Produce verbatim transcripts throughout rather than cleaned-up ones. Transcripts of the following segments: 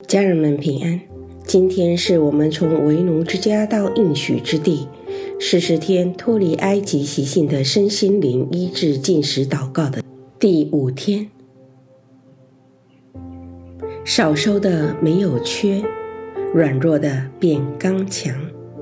家人们平安，今天是我们从为奴之家到应许之地四十天脱离埃及习性的身心灵医治禁食祷告的第五天。少收的没有缺，软弱的变刚强。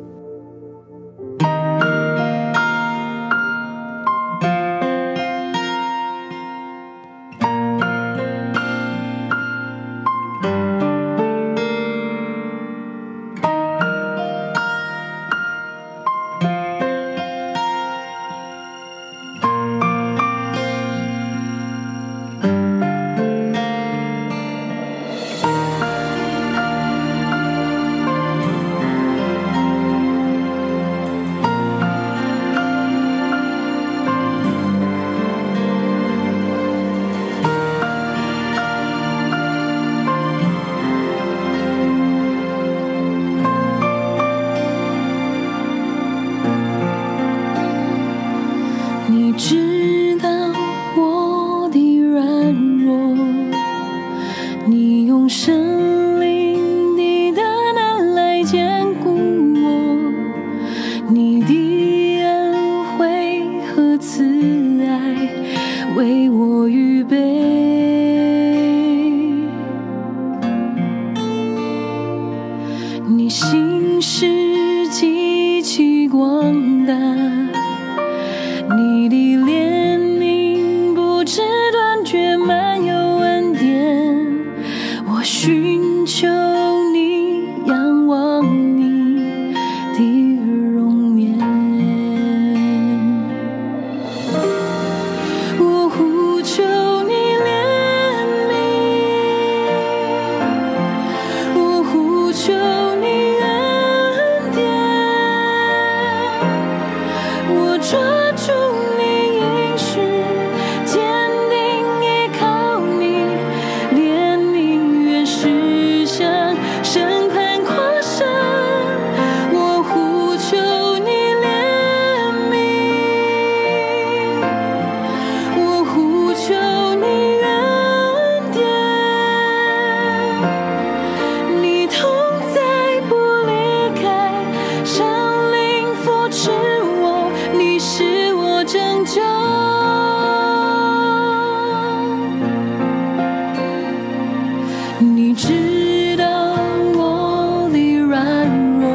你知道我的软弱，你用圣灵的大能来坚固我，你的恩惠和慈爱为我预备，你心事极其广大，你的怜悯不知断绝，满有恩典。我寻求你，仰望你的容颜。我呼求你怜悯，我呼求你恩典。我抓住你应许，坚定依靠你，怜悯原是向审判跨身。我呼求你怜悯，我呼求你恩典。你同在不离开，圣灵扶持我，你是我拯救。你知道我的软弱，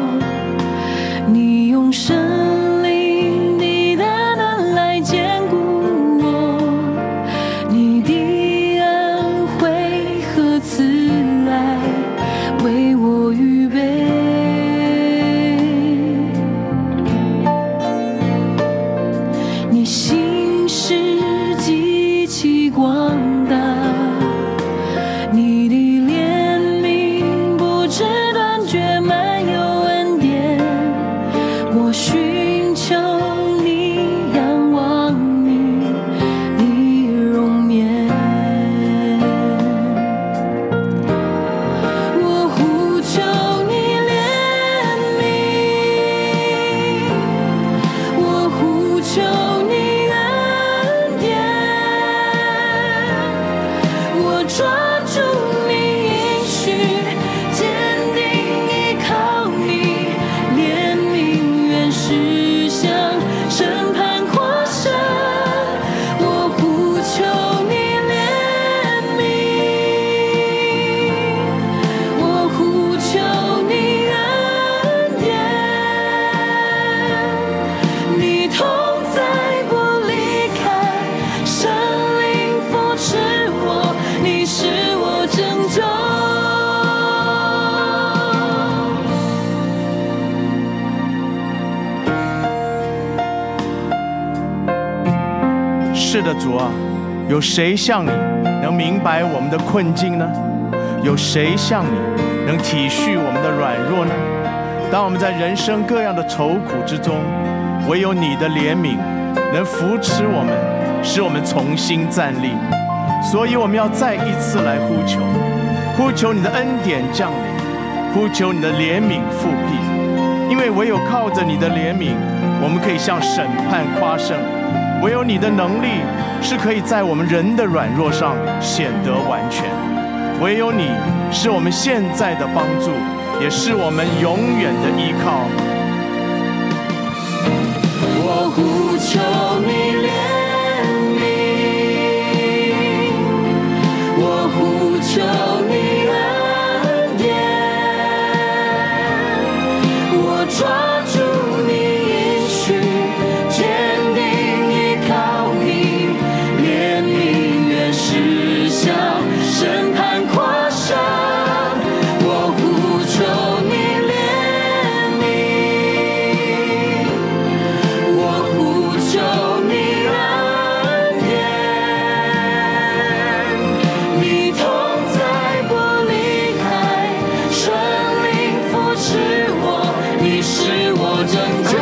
你用圣灵的大能来坚固我，你的恩惠和慈爱为我预备。你心事极其广大，你的怜悯不知断绝，满有恩典。我寻求你，仰望你的容颜。我呼求你怜悯，我呼求你恩典。我抓住你应许，坚定依靠你，怜悯原是向审判跨身。我呼求你怜悯，我呼求你恩典。你同在不离开，圣灵扶持我，你是我拯救。 是的，主啊，有谁像你能明白我们的困境呢？有谁像你能体恤我们的软弱呢？当我们在人生各样的愁苦之中，唯有你的怜悯能扶持我们，使我们重新站立。所以我们要再一次来呼求，呼求你的恩典降临，呼求你的怜悯复辟。因为唯有靠着你的怜悯，我们可以向审判夸胜，唯有你的能力是可以在我们人的软弱上显得完全。 唯有你是我们现在的帮助，也是我们永远的依靠。 我呼求你怜悯，我呼求你恩典，我抓住你应许，坚定依靠你，怜悯越实相，审判跨山，我呼求你怜悯，我呼求你恩典，你同在不离开，圣灵扶持我，你是我拯救。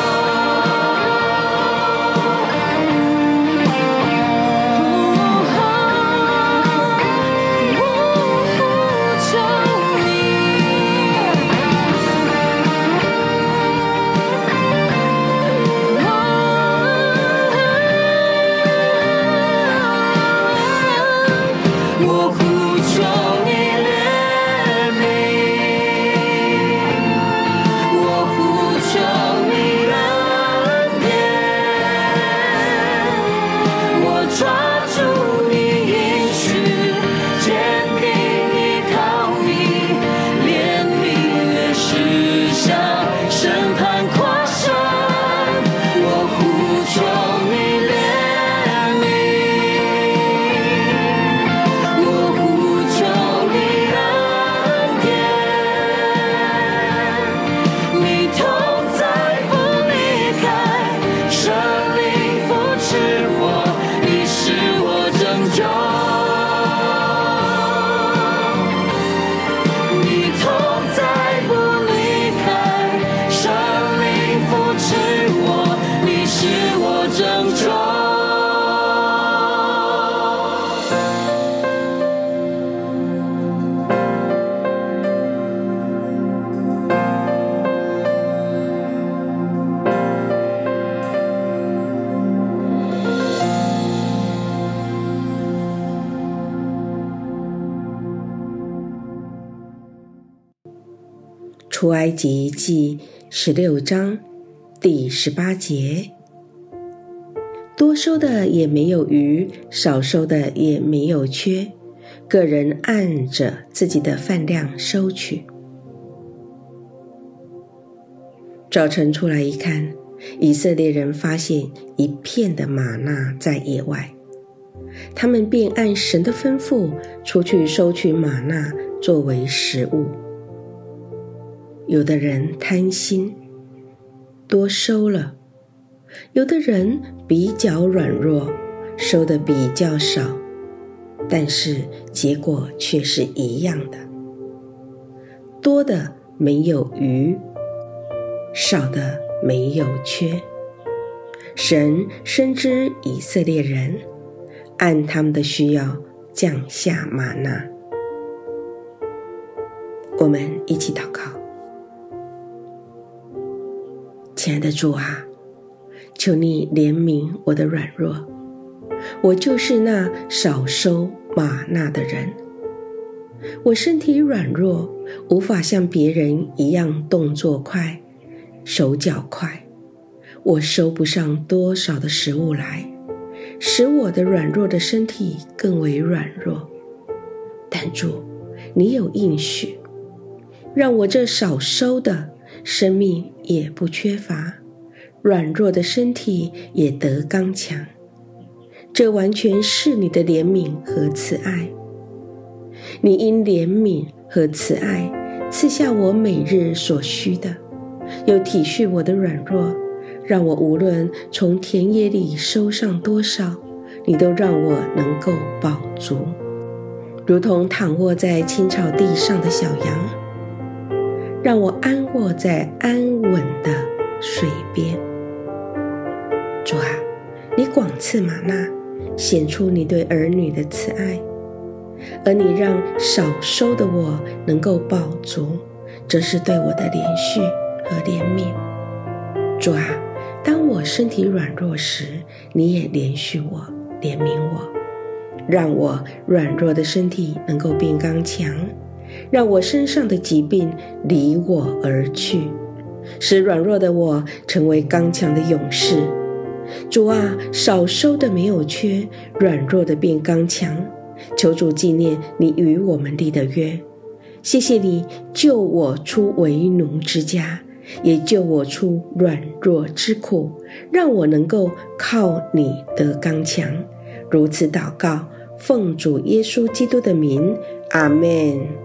我呼求你怜悯，我呼求你恩典，我抓住你应许，坚定依靠你，怜悯越实相，审判跨山，我呼求你怜悯。我呼求你恩典，你同在不离开，圣灵扶持我，你是我拯救。你同在不离开，圣灵扶持我，你是我拯救。 出埃及记十六章第十八节，多收的也没有余，少收的也没有缺，个人按着自己的饭量收取。早晨出来一看，以色列人发现一片的玛纳在野外，他们便按神的吩咐出去收取玛纳作为食物。有的人贪心，多收了；有的人比较软弱，收的比较少，但是结果却是一样的。多的没有余，少的没有缺。神深知以色列人，按他们的需要降下玛纳。我们一起祷告。亲爱的主啊，求你怜悯我的软弱，我就是那少收玛纳的人。我身体软弱，无法像别人一样动作快，手脚快，我收不上多少的食物来，使我的软弱的身体更为软弱。但主，你有应许，让我这少收的生命也不缺乏，软弱的身体也得刚强。这完全是你的怜悯和慈爱。你因怜悯和慈爱赐下我每日所需的，又体恤我的软弱，让我无论从田野里收上多少，你都让我能够饱足，如同躺卧在青草地上的小羊，让我安卧在安稳的水边。主啊，你广赐玛纳，显出你对儿女的慈爱，而你让少收的我能够饱足，这是对我的怜恤和怜悯。主啊，当我身体软弱时，你也怜恤我，怜悯我， 让我软弱的身体能够变刚强，让我身上的疾病离我而去，使软弱的我成为刚强的勇士。主啊，少收的没有缺，软弱的变刚强。求主纪念你与我们立的约。谢谢你救我出为奴之家，也救我出软弱之苦，让我能够靠你得刚强。如此祷告，奉主耶稣基督的名，阿们。